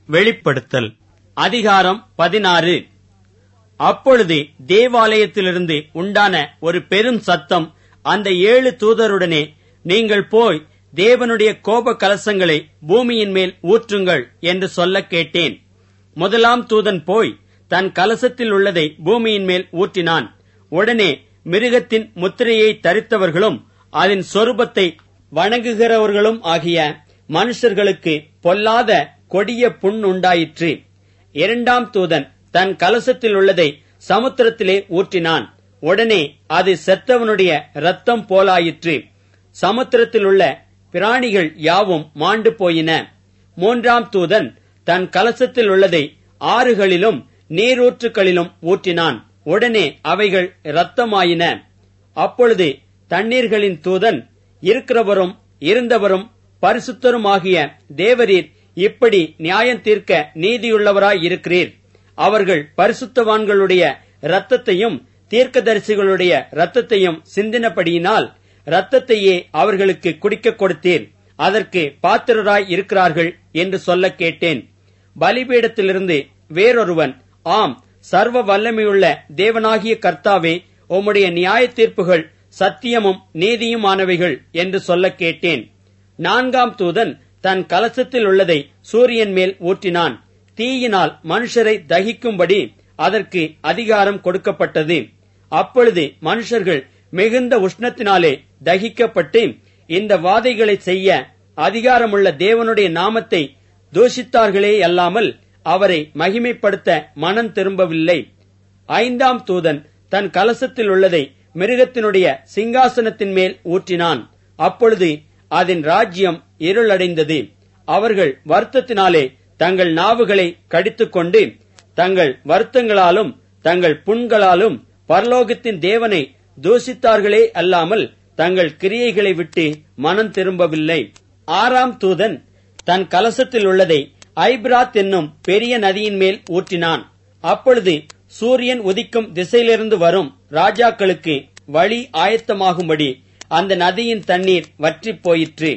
வெளிப்படுத்தல் அதிகாரம் 16. அப்பொழுது தேவாலயத்திலிருந்து உண்டான ஒரு பெரும் சத்தம் அந்த 7 தூதருடனே, நீங்கள் போய் தேவனுடைய கோப கலசங்களை பூமியின் மேல் ஊற்றுங்கள் என்று சொல்ல கேட்டேன். முதலாம் தூதன் போய் தன் கலசத்தில் உள்ளதை பூமியின் மேல் ஊற்றினான். உடனே மிருகத்தின் முத்திரையை தரித்தவர்களும் அதன் சொரூபத்தை வணங்குகிறவர்களும் ஆகிய மனுஷர்களுக்கு பொல்லாத கொடிய புண் உண்டாயிற்று. இரண்டாம் தூதன் தன் கலசத்தில் உள்ளதை சமுத்திரத்திலே ஊற்றினான். உடனே அது செத்தவனுடைய இரத்தம் போலாயிற்று. சமுத்திரத்தில் உள்ள பிராணிகள் யாவும் மாண்டு போயின. மூன்றாம் தூதன் தன் கலசத்தில் உள்ளதை ஆறுகளிலும் நீரூற்றுகளிலும் ஊற்றினான். உடனே அவைகள் இரத்தமாயின. அப்பொழுது தண்ணீர்களின் தூதன், இருக்கிறவரும் இருந்தவரும் பரிசுத்தருமாகிய தேவரீர் இப்படி நியாயம் தீர்க்க நீதியுள்ளவராயிருக்கிறீர். அவர்கள் பரிசுத்தவான்களுடைய இரத்தத்தையும் தீர்க்கதரிசிகளுடைய இரத்தத்தையும் சிந்தினபடியினால் இரத்தத்தையே அவர்களுக்கு குடிக்க கொடுத்தீர். அதற்கு பாத்திரராய் இருக்கிறார்கள் என்று சொல்ல கேட்டேன். பலிபீடத்திலிருந்து வேறொருவன், ஆம், சர்வ வல்லமையுள்ள தேவனாகிய கர்த்தாவே, உம்முடைய நியாய தீர்ப்புகள் சத்தியமும் நீதியுமானவைகள் என்று சொல்ல கேட்டேன். நான்காம் தூதன் தன் கலசத்தில் உள்ளதை சூரியன் மேல் ஊற்றினான். தீயினால் மனுஷரை தகிக்கும்படி அதற்கு அதிகாரம் கொடுக்கப்பட்டது. அப்பொழுது மனுஷர்கள் மிகுந்த உஷ்ணத்தினாலே தகிக்கப்பட்டு இந்த வாதைகளை செய்ய அதிகாரமுள்ள தேவனுடைய நாமத்தை தூஷித்தார்களே அல்லாமல் அவரை மகிமைப்படுத்த மனம் திரும்பவில்லை. ஐந்தாம் தூதன் தன் கலசத்தில் உள்ளதை மிருகத்தினுடைய சிங்காசனத்தின் மேல் ஊற்றினான். அப்பொழுது அதன் ராஜ்யம் இருளடைந்தது. அவர்கள் வருத்தத்தினாலே தங்கள் நாவுகளை கடித்துக்கொண்டு தங்கள் வருத்தங்களாலும் தங்கள் புண்களாலும் பரலோகத்தின் தேவனை தூஷித்தார்களே அல்லாமல் தங்கள் கிரியைகளை விட்டு மனம் திரும்பவில்லை. ஆறாம் தூதன் தன் கலசத்தில் உள்ளதை ஐபிராத் என்னும் பெரிய நதியின் மேல் ஊற்றினான். அப்பொழுது சூரியன் உதிக்கும் திசையிலிருந்து வரும் ராஜாக்களுக்கு வழி ஆயத்தமாகும்படி அந்த நதியின் தண்ணீர் வற்றிப் போயிற்று.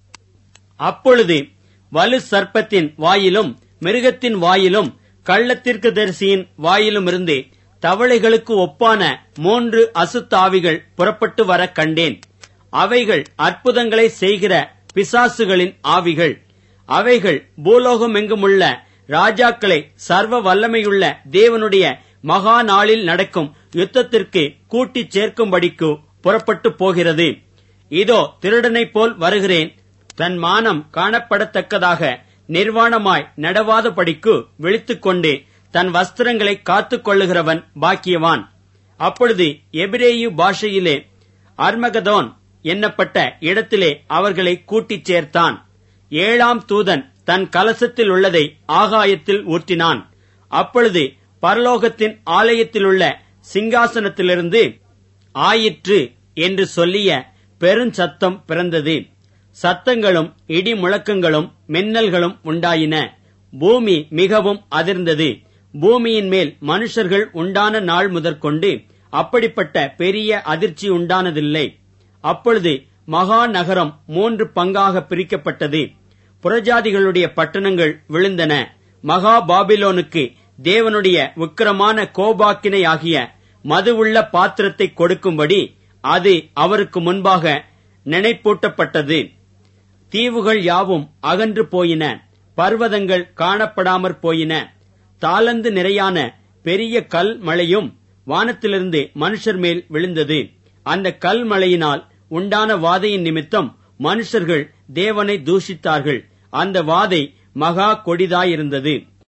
அப்பொழுது வலு சர்ப்பத்தின் வாயிலும் மிருகத்தின் வாயிலும் கள்ளத்தீர்க்கதரிசியின் வாயிலுமிருந்து தவளைகளுக்கு ஒப்பான 3 அசுத்த ஆவிகள் புறப்பட்டு வர கண்டேன். அவைகள் அற்புதங்களை செய்கிற பிசாசுகளின் ஆவிகள். அவைகள் பூலோகமெங்குமுள்ள ராஜாக்களை சர்வ வல்லமையுள்ள தேவனுடைய மகா நாளில் நடக்கும் யுத்தத்திற்கு கூட்டிச் சேர்க்கும்படிக்கு புறப்பட்டு போகிறது. இதோ திருடனைப் போல் வருகிறேன். தன் மானம் காணப்படத்தக்கதாக நிர்வாணமாய் நடவாதபடிக்கு விழித்துக்கொண்டு தன் வஸ்திரங்களை காத்துக் கொள்ளுகிறவன் பாக்கியவான். அப்பொழுது எபிரேயு பாஷையிலே அர்மகதோன் என்னப்பட்ட இடத்திலே அவர்களை கூட்டிச் சேர்த்தான். ஏழாம் தூதன் தன் கலசத்தில் உள்ளதை ஆகாயத்தில் ஊற்றினான். அப்பொழுது பரலோகத்தின் ஆலயத்திலுள்ள சிங்காசனத்திலிருந்து ஆயிற்று என்று சொல்லிய பெருஞ்சத்தம் பிறந்தது. சத்தங்களும் இடி முழக்கங்களும் மின்னல்களும் உண்டாயின. பூமி மிகவும் அதிர்ந்தது. பூமியின் மேல் மனுஷர்கள் உண்டான நாள் முதற்கொண்டு அப்படிப்பட்ட பெரிய அதிர்ச்சி உண்டானதில்லை. அப்பொழுது மகா நகரம் 3 பங்காக பிரிக்கப்பட்டது. புறஜாதிகளுடைய பட்டணங்கள் விழுந்தன. மகா பாபிலோனுக்கு தேவனுடைய உக்கிரமான கோபாக்கினையாகிய மதுவுள்ள பாத்திரத்தை கொடுக்கும்படி அது அவருக்கு முன்பாக நினைப்பூட்டப்பட்டது. தீவுகள் யாவும் அகன்று போயின. பர்வதங்கள் காணப்படாமற் போயின. தாளந்து நிறையான பெரிய கல் மழையும் வானத்திலிருந்து மனுஷர் மேல் விழுந்தது. அந்த கல் மழையினால் உண்டான வாதையின் நிமித்தம் மனுஷர்கள் தேவனை தூஷித்தார்கள். அந்த வாதை மகா கொடிதாயிருந்தது.